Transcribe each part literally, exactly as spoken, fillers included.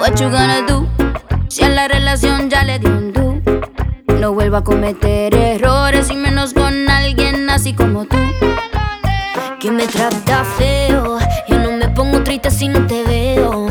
what you gonna do? Si a la relación ya le dio un do. No vuelvo a cometer errores y menos con alguien así como tú, que me trata feo. Yo no me pongo triste si no te veo.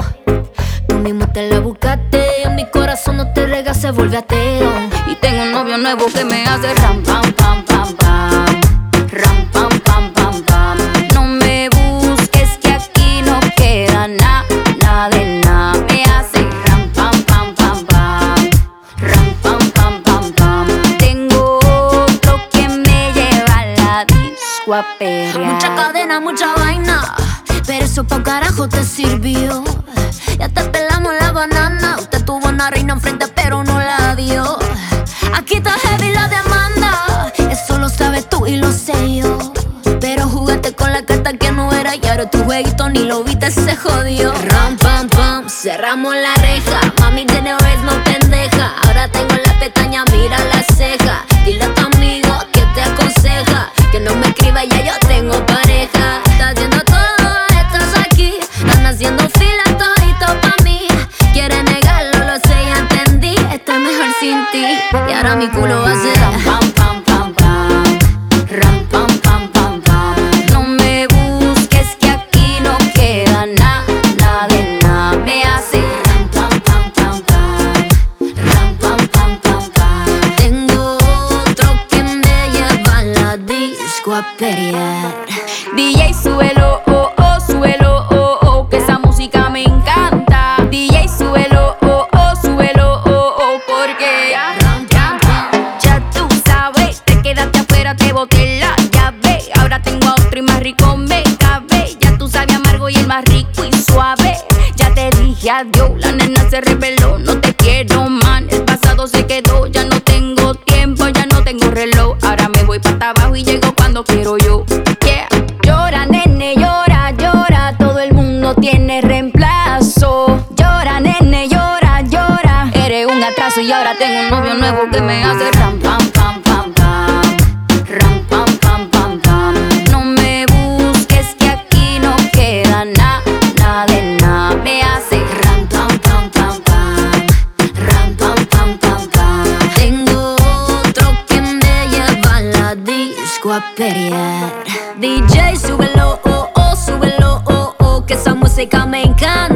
Tú mismo te la buscaste, en mi corazón no te rega, se vuelve ateo. Y tengo un novio nuevo que me hace ram pam pam pam pam, ram pam pam pam pam. No me busques que aquí no queda nada, nada de nada. Me hace ram pam pam pam pam, ram pam pam pam pam. Tengo otro que me lleva a la disco a perrear. Mucha cadena, mucha vaina, pero eso pa' carajo te sirvió. Ya te pelamos la banana. Usted tuvo una reina enfrente pero no la dio. Aquí está heavy la demanda, eso lo sabes tú y lo sé yo. Pero jugaste con la carta que no era y ahora tu jueguito ni lo viste, se jodió. Ram pam pam, cerramos la reja. Mami tiene vez no pendeja. Ahora tengo la pestaña, mira la ceja. Dile a tu amigo que te aconseja que no me escriba, ya yo tengo pareja. Estás haciendo todo, estás aquí. Están haciendo fila todito pa' mí. Quiere negarlo, lo sé, ya entendí. Estoy mejor sin ti y ahora mi culo va a ser ram pam pam pam pam, ram pam pam pam pam. No me busques que aquí no queda nada, nada de nada. Me hace ram pam pam pam pam, ram pam pam pam pam. Tengo otro que me lleva a la disco a pelear. D J súbelo, oh oh, súbelo, oh oh, que esa música me encanta. D J súbelo, oh oh, súbelo, oh oh, porque ya, ya, ya tú sabes, te quedaste afuera, te boté la llave. Ahora tengo a otro y más rico me cabe. Ya tú sabes amargo y el más rico y suave. Ya te dije adiós, la nena se reveló. No te quiero, man, el pasado se quedó. Ya no tengo tiempo, ya no tengo reloj. Ahora me voy para abajo y llego cuando quiero yo. Yeah. Llora, nene, llora, llora. Todo el mundo tiene reemplazo. Llora, nene, llora, llora. Eres un atraso y ahora tengo un novio nuevo que me hace ram pam pam pam pam, ram pam pam pam pam. No me busques que aquí no queda nada, nada de nada. Me hace ram pam pam pam pam, ram pam pam pam pam. Tengo otro que me lleva a la disco a pelear. D J súbelo, oh oh, súbelo, oh oh, que esa música me encanta.